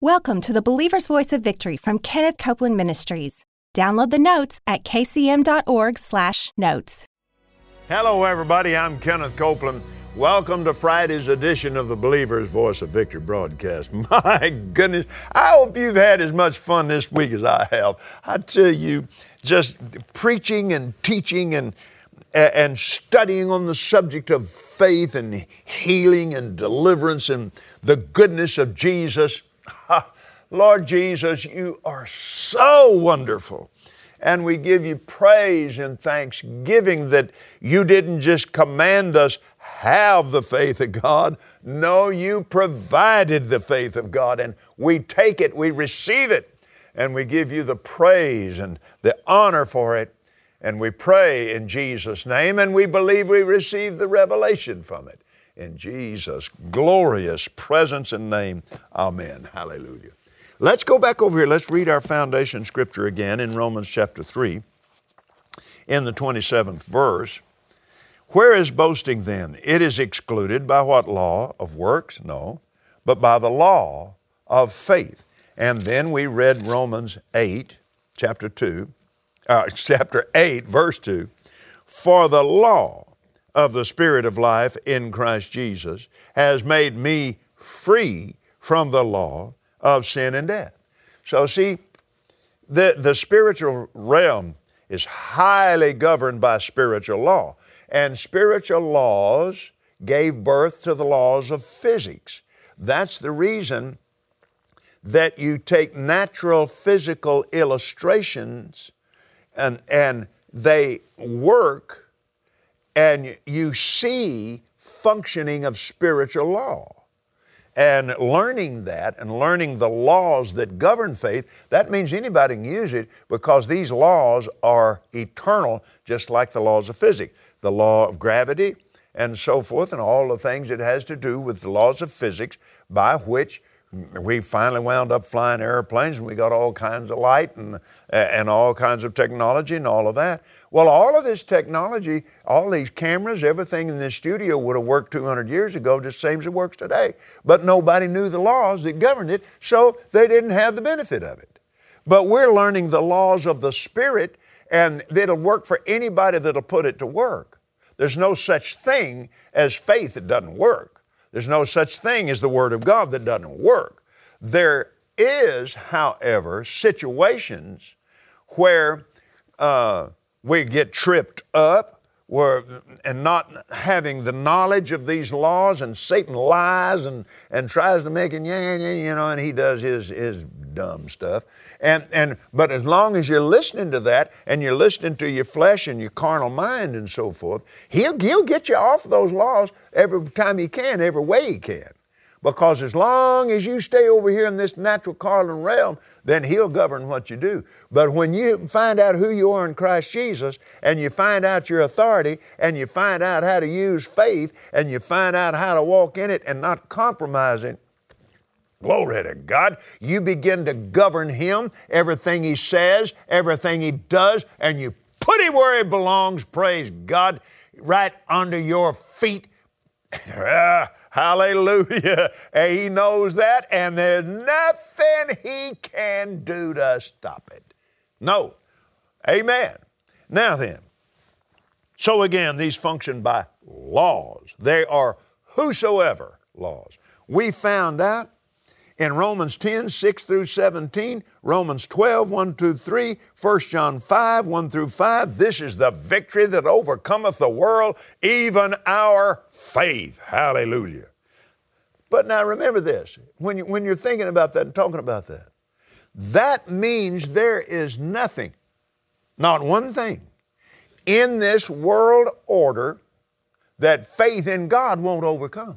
Welcome to the Believer's Voice of Victory from Kenneth Copeland Ministries. Download the notes at kcm.org/notes. Hello, everybody. I'm Kenneth Copeland. Welcome to Friday's edition of the Believer's Voice of Victory broadcast. My goodness, I hope you've had as much fun this week as I have. I tell you, just preaching and teaching and studying on the subject of faith and healing and deliverance and the goodness of Jesus. Lord Jesus, you are so wonderful. And we give you praise and thanksgiving that you didn't just command us, have the faith of God. No, you provided the faith of God, and we take it, we receive it, and we give you the praise and the honor for it. And we pray in Jesus' name, and we believe we receive the revelation from it. In Jesus' glorious presence and name, amen. Hallelujah. Let's go back over here. Let's read our foundation scripture again in Romans chapter 3, in the 27th verse. Where is boasting then? It is excluded by what law? Of works? No, but by the law of faith. And then we read Romans 8, chapter 8, verse 2. For the law of the Spirit of life in Christ Jesus has made me free from the law of sin and death. So see, the spiritual realm is highly governed by spiritual law. And spiritual laws gave birth to the laws of physics. That's the reason that you take natural physical illustrations and they work, and you see functioning of spiritual law. And learning that and learning the laws that govern faith, that means anybody can use it because these laws are eternal, just like the laws of physics, the law of gravity and so forth, and all the things it has to do with the laws of physics by which we finally wound up flying airplanes, and we got all kinds of light and all kinds of technology and all of that. Well, all of this technology, all these cameras, everything in this studio would have worked 200 years ago just the same as it works today. But nobody knew the laws that governed it, so they didn't have the benefit of it. But we're learning the laws of the Spirit, and it'll work for anybody that'll put it to work. There's no such thing as faith that doesn't work. There's no such thing as the Word of God that doesn't work. There is, however, situations where we get tripped up and not having the knowledge of these laws, and Satan lies and tries to make it, and he does his dumb stuff. But as long as you're listening to that and you're listening to your flesh and your carnal mind and so forth, he'll get you off those laws every time he can, every way he can. Because as long as you stay over here in this natural carnal realm, then he'll govern what you do. But when you find out who you are in Christ Jesus, and you find out your authority, and you find out how to use faith, and you find out how to walk in it and not compromise it, glory to God, you begin to govern him, everything he says, everything he does, and you put him where he belongs, praise God, right under your feet. Hallelujah. And he knows that, and there's nothing he can do to stop it. No. Amen. Now then, so again, these function by laws. They are whosoever laws. We found out in Romans 10, 6 through 17, Romans 12, 1 through 3, 1 John 5, 1 through 5, this is the victory that overcometh the world, even our faith. Hallelujah. But now remember this, when you're thinking about that and talking about that, that means there is nothing, not one thing, in this world order that faith in God won't overcome.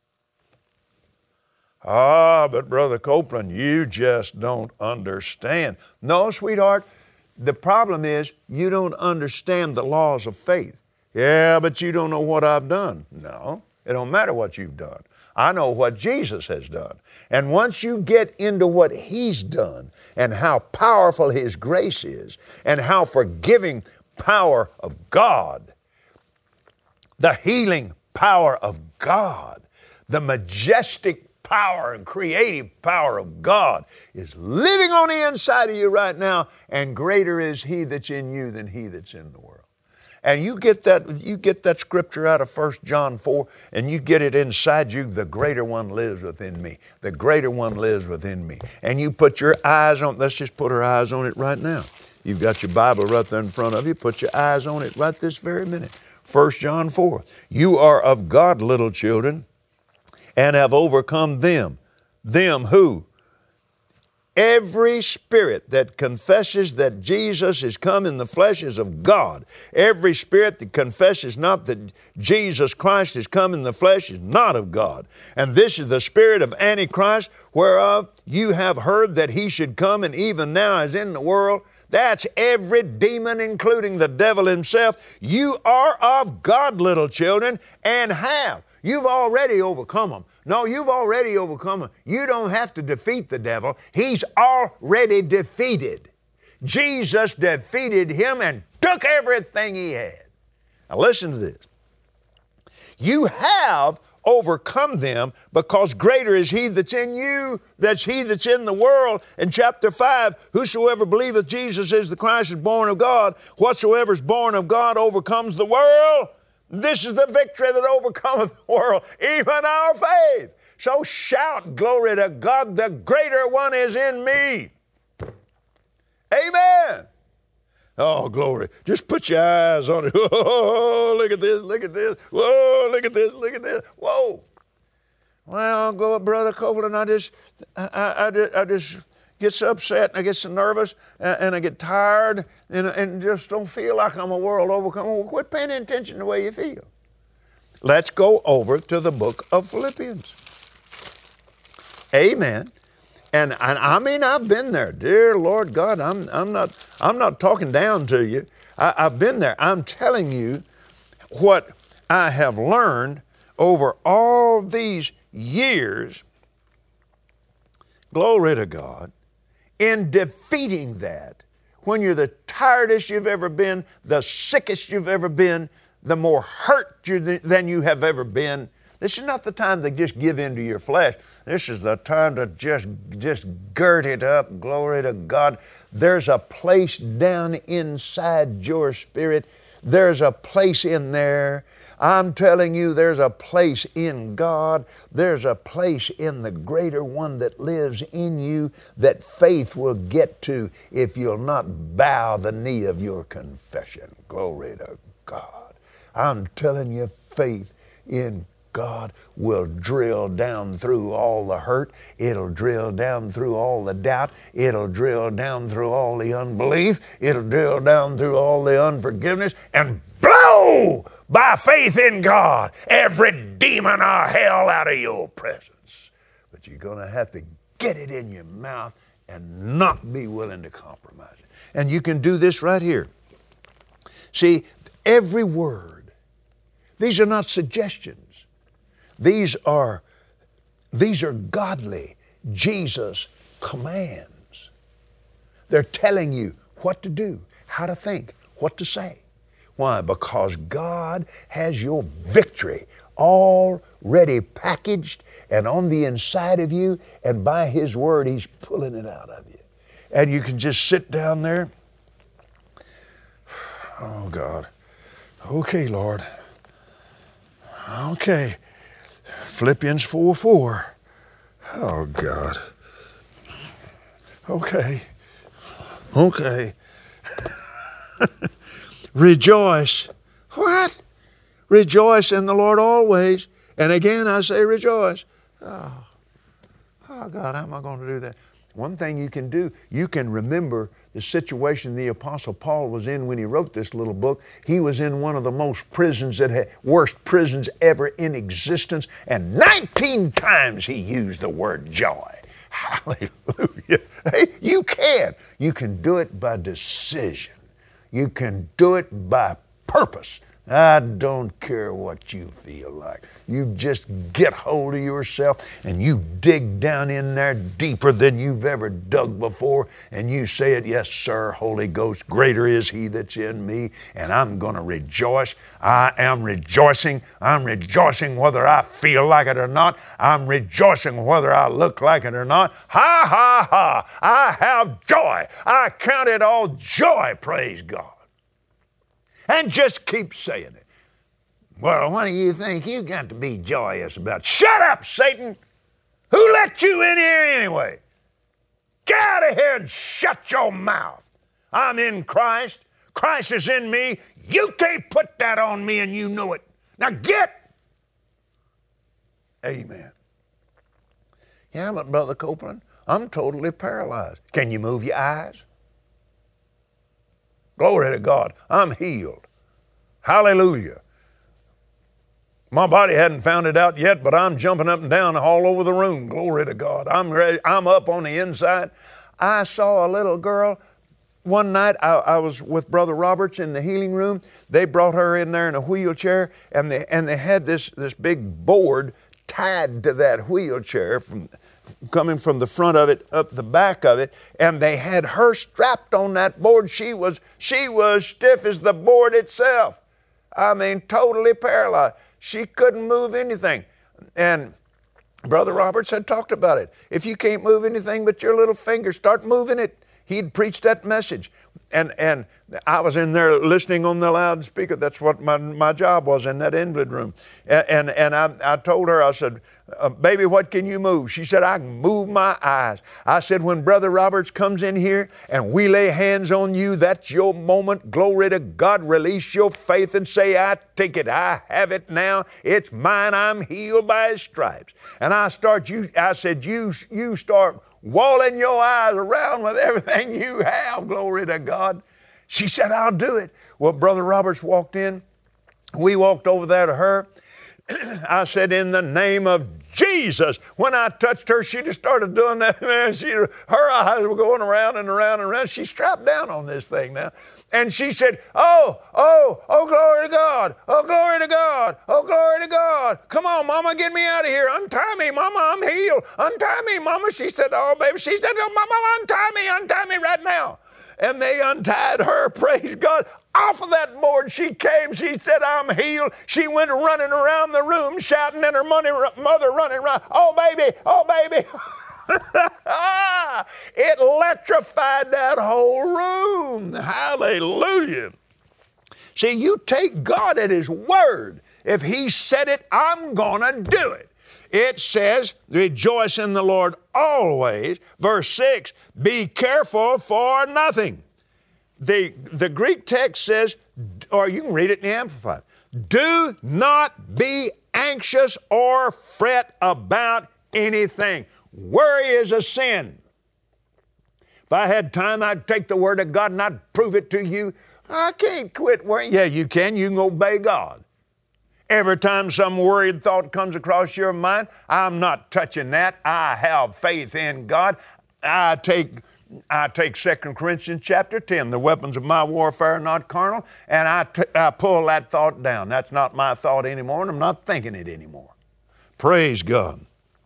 But Brother Copeland, you just don't understand. No, sweetheart, the problem is you don't understand the laws of faith. Yeah, but you don't know what I've done. No, it don't matter what you've done. I know what Jesus has done. And once you get into what He's done and how powerful His grace is and how forgiving power of God, the healing power of God, the majestic power and creative power of God is living on the inside of you right now, and greater is He that's in you than he that's in the world. And you get that scripture out of 1 John 4, and you get it inside you, the greater one lives within me. The greater one lives within me. And you put your eyes on, let's just put our eyes on it right now. You've got your Bible right there in front of you. Put your eyes on it right this very minute. 1 John 4. You are of God, little children, and have overcome them. Them who? Every spirit that confesses that Jesus is come in the flesh is of God. Every spirit that confesses not that Jesus Christ is come in the flesh is not of God. And this is the spirit of Antichrist, whereof you have heard that he should come, and even now is in the world. That's every demon, including the devil himself. You are of God, little children, and have. You've already overcome them. No, you've already overcome him. You don't have to defeat the devil. He's already defeated. Jesus defeated him and took everything he had. Now listen to this. You have overcome them because greater is he that's in you, that's he that's in the world. In chapter 5, whosoever believeth Jesus is the Christ is born of God. Whatsoever is born of God overcomes the world. This is the victory that overcometh the world, even our faith. So shout, glory to God, the greater one is in me. Amen. Oh, glory. Just put your eyes on it. Whoa, look at this, look at this. Whoa, look at this, look at this. Whoa. Well, Brother Copeland, I just get so upset, and I get so nervous, and I get tired, and just don't feel like I'm a world overcomer. Well, quit paying attention to the way you feel. Let's go over to the book of Philippians. Amen. And I mean, I've been there. Dear Lord God, I'm not talking down to you. I've been there. I'm telling you what I have learned over all these years. Glory to God. In defeating that, when you're the tiredest you've ever been, the sickest you've ever been, the more hurt than you have ever been, this is not the time to just give in to your flesh. This is the time to just gird it up. Glory to God. There's a place down inside your spirit. There's a place in there. I'm telling you, there's a place in God. There's a place in the greater one that lives in you that faith will get to if you'll not bow the knee of your confession. Glory to God. I'm telling you, faith in God will drill down through all the hurt. It'll drill down through all the doubt. It'll drill down through all the unbelief. It'll drill down through all the unforgiveness and blow by faith in God every demon of hell out of your presence. But you're going to have to get it in your mouth and not be willing to compromise it. And you can do this right here. See, every word, these are not suggestions. These are godly Jesus commands. They're telling you what to do, how to think, what to say. Why? Because God has your victory already packaged and on the inside of you, and by His Word, He's pulling it out of you. And you can just sit down there. Oh, God. Okay, Lord. Okay. Philippians 4:4. Oh, God. Okay. Rejoice. What? Rejoice in the Lord always. And again, I say rejoice. Oh, God, how am I going to do that? One thing you can do, you can remember the situation the Apostle Paul was in when he wrote this little book. He was in one of the worst prisons ever in existence, and 19 times he used the word joy. Hallelujah. Hey, you can. You can do it by decision. You can do it by purpose. I don't care what you feel like. You just get hold of yourself and you dig down in there deeper than you've ever dug before, and you say it, yes, sir, Holy Ghost, greater is He that's in me, and I'm going to rejoice. I am rejoicing. I'm rejoicing whether I feel like it or not. I'm rejoicing whether I look like it or not. Ha, ha, ha. I have joy. I count it all joy, praise God. And just keep saying it. Well, what do you think you got to be joyous about? Shut up, Satan! Who let you in here anyway? Get out of here and shut your mouth. I'm in Christ. Christ is in me. You can't put that on me, and you know it. Now get! Amen. Yeah, but Brother Copeland, I'm totally paralyzed. Can you move your eyes? Glory to God. I'm healed. Hallelujah. My body hadn't found it out yet, but I'm jumping up and down all over the room. Glory to God. I'm ready. I'm up on the inside. I saw a little girl. One night I was with Brother Roberts in the healing room. They brought her in there in a wheelchair, and they had this big board tied to that wheelchair coming from the front of it up the back of it, and they had her strapped on that board. She was stiff as the board itself. I mean, totally paralyzed. She couldn't move anything. And Brother Roberts had talked about it. If you can't move anything but your little finger, start moving it. He'd preached that message. And I was in there listening on the loudspeaker. That's what my job was in that invalid room. And I told her, I said, baby, what can you move? She said, I can move my eyes. I said, when Brother Roberts comes in here and we lay hands on you, that's your moment. Glory to God. Release your faith and say, I take it. I have it now. It's mine. I'm healed by His stripes. And I said, you start walling your eyes around with everything you have. Glory to God. She said, I'll do it. Well, Brother Roberts walked in. We walked over there to her. I said, in the name of Jesus. When I touched her, she just started doing that. Man, her eyes were going around and around and around. She's strapped down on this thing now. And she said, oh, glory to God. Oh, glory to God. Oh, glory to God. Come on, Mama, get me out of here. Untie me, Mama, I'm healed. Untie me, Mama. She said, oh, baby. She said, oh, Mama, untie me right now. And they untied her, praise God. Off of that board she came. She said, I'm healed. She went running around the room shouting, and her mother running around, oh, baby, oh, baby. It electrified that whole room. Hallelujah. See, you take God at His word. If He said it, I'm going to do it. It says, rejoice in the Lord always. Verse 6, be careful for nothing. The Greek text says, or you can read it in the Amplified, do not be anxious or fret about anything. Worry is a sin. If I had time, I'd take the Word of God and I'd prove it to you. I can't quit worrying. Yeah, you can. You can obey God. Every time some worried thought comes across your mind, I'm not touching that. I have faith in God. I take 2 Corinthians chapter 10, the weapons of my warfare are not carnal, and I pull that thought down. That's not my thought anymore, and I'm not thinking it anymore. Praise God.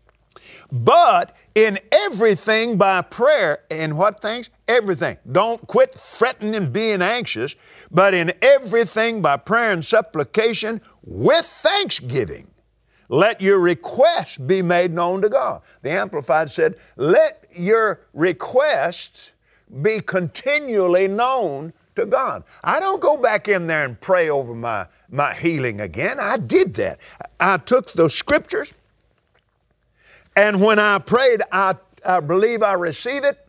But in everything by prayer, in what things? Everything. Don't quit fretting and being anxious, but in everything by prayer and supplication with thanksgiving. Let your requests be made known to God. The Amplified said, let your requests be continually known to God. I don't go back in there and pray over my healing again. I did that. I took those scriptures, and when I prayed, I believe I receive it.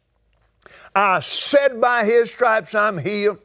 I said by His stripes I'm healed.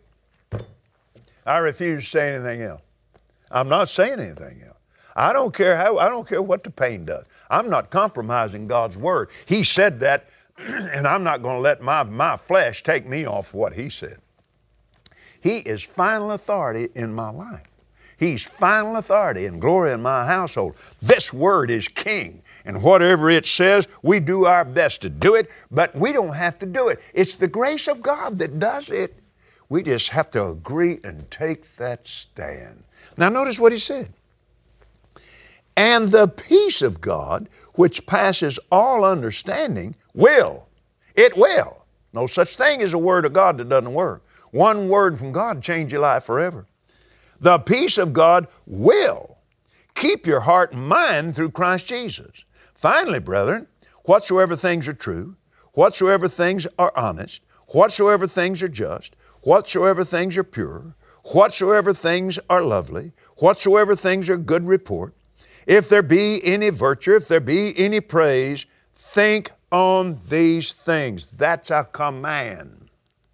I refuse to say anything else. I'm not saying anything else. I don't care what the pain does. I'm not compromising God's word. He said that, and I'm not going to let my flesh take me off what He said. He is final authority in my life. He's final authority and glory in my household. This word is king. And whatever it says, we do our best to do it, but we don't have to do it. It's the grace of God that does it. We just have to agree and take that stand. Now notice what he said. And the peace of God, which passes all understanding, it will. No such thing as a word of God that doesn't work. One word from God change your life forever. The peace of God will keep your heart and mind through Christ Jesus. Finally, brethren, whatsoever things are true, whatsoever things are honest, whatsoever things are just, whatsoever things are pure, whatsoever things are lovely, whatsoever things are good report, if there be any virtue, if there be any praise, think on these things. That's a command.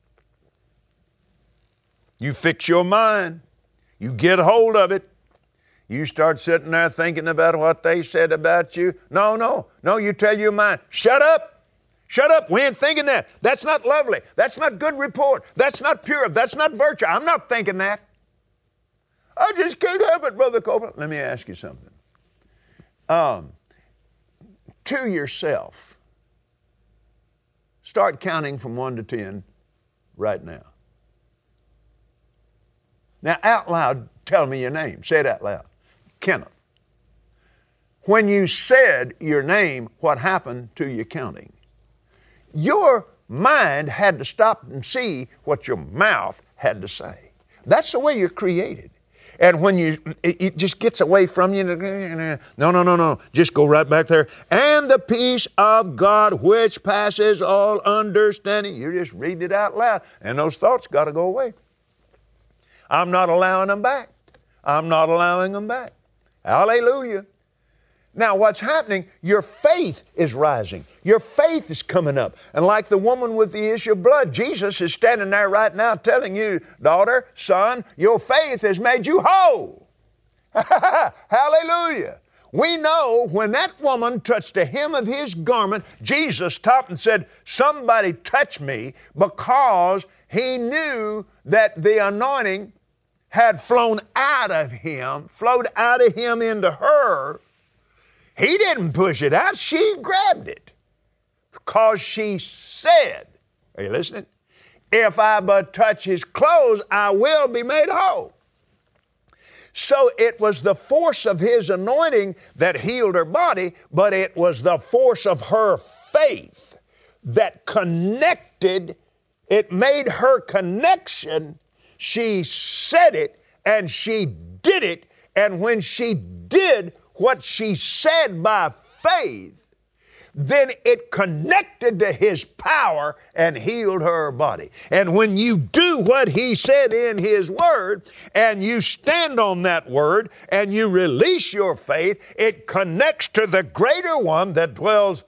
You fix your mind. You get hold of it. You start sitting there thinking about what they said about you. No, you tell your mind, shut up. Shut up. We ain't thinking that. That's not lovely. That's not good report. That's not pure. That's not virtue. I'm not thinking that. I just can't help it, Brother Copeland. Let me ask you something. To yourself, start counting from 1 to 10 right now. Now, out loud, tell me your name. Say it out loud. Kenneth. When you said your name, what happened to your counting? Your mind had to stop and see what your mouth had to say. That's the way you're created. And when it just gets away from you, no, just go right back there. And the peace of God which passes all understanding. You just read it out loud, and those thoughts got to go away. I'm not allowing them back. I'm not allowing them back. Hallelujah. Now what's happening, your faith is rising. Your faith is coming up. And like the woman with the issue of blood, Jesus is standing there right now telling you, daughter, son, your faith has made you whole. Hallelujah. We know when that woman touched the hem of his garment, Jesus stopped and said, somebody touch me, because he knew that the anointing had flowed out of him into her. He didn't push it out. She grabbed it because she said, are you listening? If I but touch his clothes, I will be made whole. So it was the force of his anointing that healed her body, but it was the force of her faith that connected. It made her connection. She said it and she did it. And when she did what she said by faith, then it connected to his power and healed her body. And when you do what he said in his word, and you stand on that word, and you release your faith, it connects to the greater one that dwells,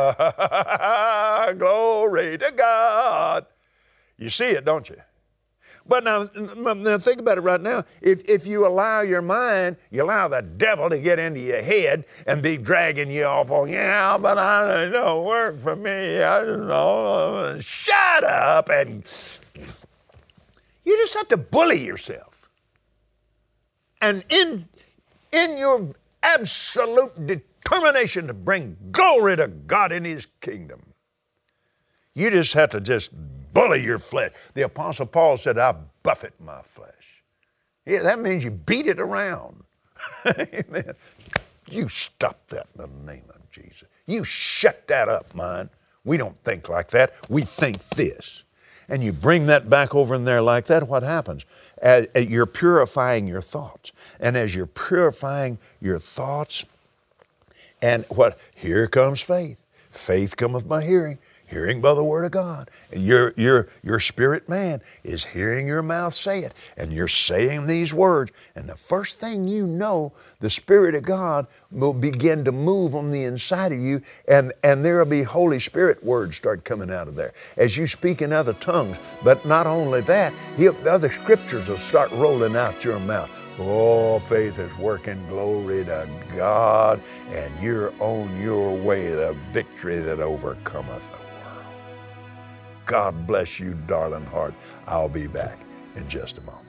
glory to God. You see it, don't you? But now think about it right now. If you allow your mind, you allow the devil to get into your head and be dragging you off, yeah, but I don't work for me. I don't know. Shut up. And you just have to bully yourself. And in your absolute determination to bring glory to God in his kingdom, you just have to just bully your flesh. The Apostle Paul said, I buffet my flesh. Yeah, that means you beat it around. Amen. You stop that in the name of Jesus. You shut that up, mind. We don't think like that. We think this. And you bring that back over in there like that, what happens? You're purifying your thoughts. And as you're purifying your thoughts, and here comes faith. Faith cometh by hearing. Hearing by the word of God. Your spirit man is hearing your mouth say it, and you're saying these words, and the first thing you know, the Spirit of God will begin to move on the inside of you, and there will be Holy Spirit words start coming out of there as you speak in other tongues. But not only that, the other scriptures will start rolling out your mouth. Oh, faith is working, glory to God, and you're on your way to the victory that overcometh the world. God bless you, darling heart. I'll be back in just a moment.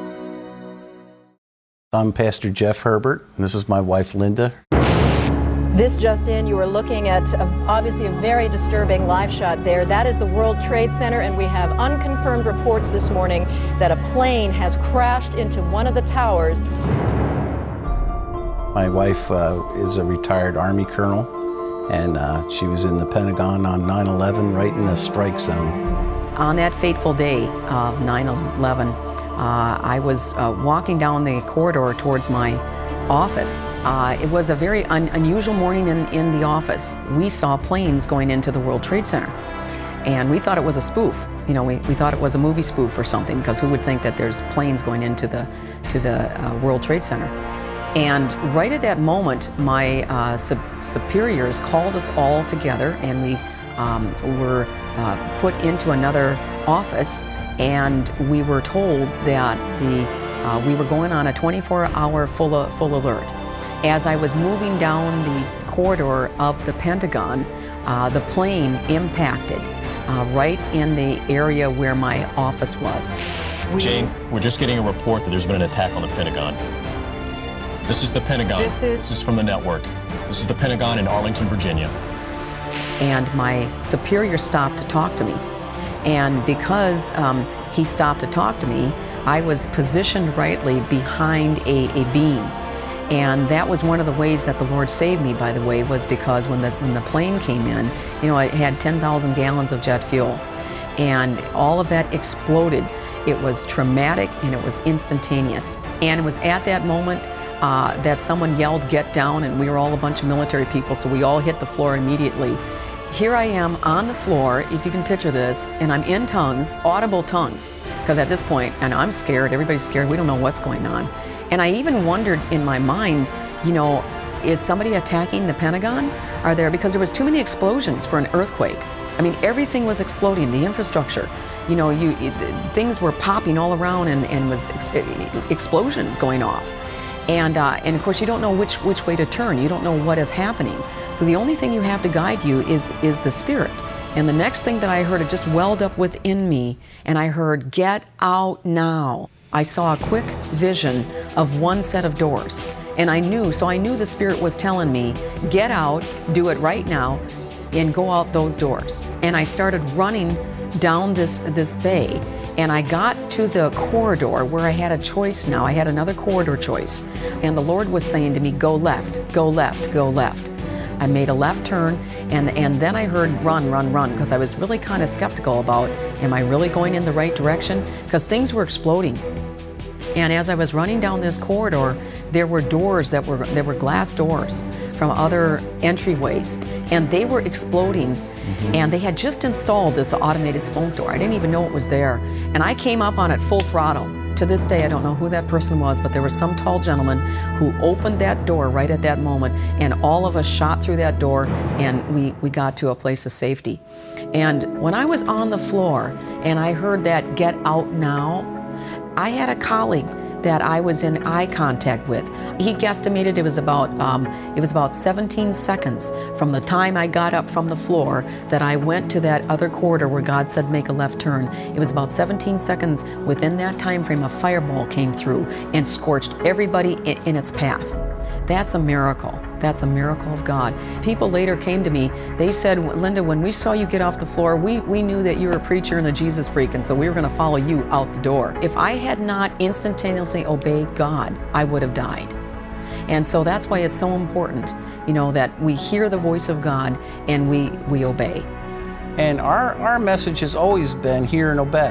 I'm Pastor Jeff Herbert, and this is my wife, Linda. This just in, you are looking at obviously a very disturbing live shot there. That is the World Trade Center, and we have unconfirmed reports this morning that a plane has crashed into one of the towers. My wife is a retired Army colonel, and she was in the Pentagon on 9/11, right in the strike zone. On that fateful day of 9/11, I was walking down the corridor towards my office. It was a very unusual morning in the office. We saw planes going into the World Trade Center, and we thought it was a spoof. You know, we thought it was a movie spoof or something, because who would think that there's planes going into the World Trade Center? And right at that moment, my superiors called us all together, and we were put into another office, and we were told that we were going on a 24-hour full alert. As I was moving down the corridor of the Pentagon, the plane impacted right in the area where my office was. Jane, we're just getting a report that there's been an attack on the Pentagon. This is the Pentagon. This is from the network. This is the Pentagon in Arlington, Virginia. And my superior stopped to talk to me. And because he stopped to talk to me, I was positioned rightly behind a beam. And that was one of the ways that the Lord saved me, by the way, was because when the plane came in, you know, it had 10,000 gallons of jet fuel. And all of that exploded. It was traumatic and it was instantaneous. And it was at that moment that someone yelled, "Get down," and we were all a bunch of military people, so we all hit the floor immediately. Here I am on the floor, if you can picture this, and I'm in tongues, audible tongues, because at this point, and I'm scared, everybody's scared, we don't know what's going on. And I even wondered in my mind, you know, is somebody attacking the Pentagon? Because there was too many explosions for an earthquake. I mean, everything was exploding, the infrastructure. You know, things were popping all around and was explosions going off. And of course, you don't know which way to turn. You don't know what is happening. So the only thing you have to guide you is the Spirit. And the next thing that I heard, it just welled up within me, and I heard, "Get out now." I saw a quick vision of one set of doors. And I knew the Spirit was telling me, "Get out, do it right now, and go out those doors." And I started running down this bay. And I got to the corridor where I had a choice now. I had another corridor choice. And the Lord was saying to me, "Go left, go left, go left." I made a left turn, and then I heard run, run, run, because I was really kind of skeptical about, am I really going in the right direction? Because things were exploding. And as I was running down this corridor, there were doors that were glass doors from other entryways, and they were exploding. And they had just installed this automated smoke door. I didn't even know it was there. And I came up on it full throttle. To this day, I don't know who that person was, but there was some tall gentleman who opened that door right at that moment, and all of us shot through that door, and we got to a place of safety. And when I was on the floor and I heard that "Get out now," I had a colleague that I was in eye contact with. He guesstimated it was about 17 seconds from the time I got up from the floor that I went to that other corridor where God said make a left turn. It was about 17 seconds within that time frame a fireball came through and scorched everybody in its path. That's a miracle. That's a miracle of God. People later came to me, they said, "Linda, when we saw you get off the floor, we knew that you were a preacher and a Jesus freak, and so we were going to follow you out the door." If I had not instantaneously obeyed God, I would have died. And so that's why it's so important, you know, that we hear the voice of God and we obey. And our message has always been hear and obey.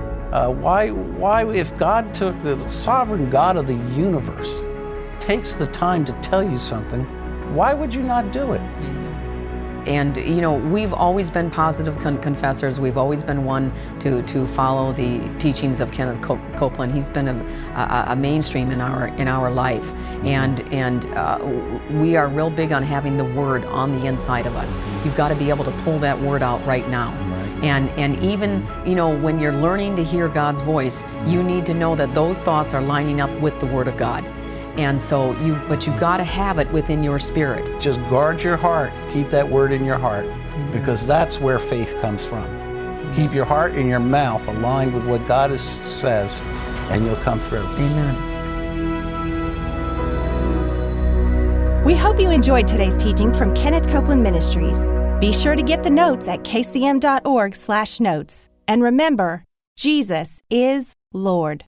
Why, if God took the sovereign God of the universe, takes the time to tell you something, why would you not do it? And you know, we've always been positive confessors. We've always been one to follow the teachings of Kenneth Copeland. He's been a mainstream in our life, and we are real big on having the Word on the inside of us. You've got to be able to pull that Word out right now. Right. And even, you know, when you're learning to hear God's voice, you need to know that those thoughts are lining up with the Word of God. And so but you've got to have it within your spirit. Just guard your heart. Keep that word in your heart, because that's where faith comes from. Keep your heart and your mouth aligned with what God says, and you'll come through. Amen. We hope you enjoyed today's teaching from Kenneth Copeland Ministries. Be sure to get the notes at kcm.org/notes. And remember, Jesus is Lord.